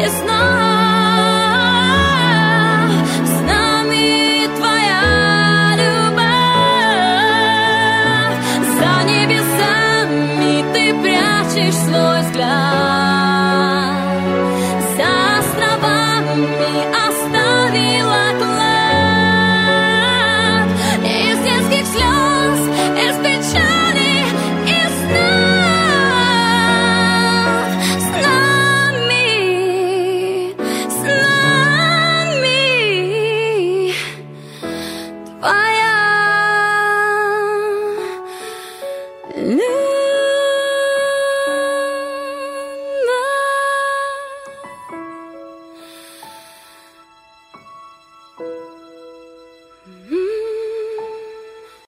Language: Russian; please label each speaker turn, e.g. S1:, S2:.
S1: и снов. С нами твоя любовь. За небесами ты прячешь свой взгляд. За островами оставила клад. Из детских слез, из печали, из снов. С нами твоя любовь. Mm-hmm.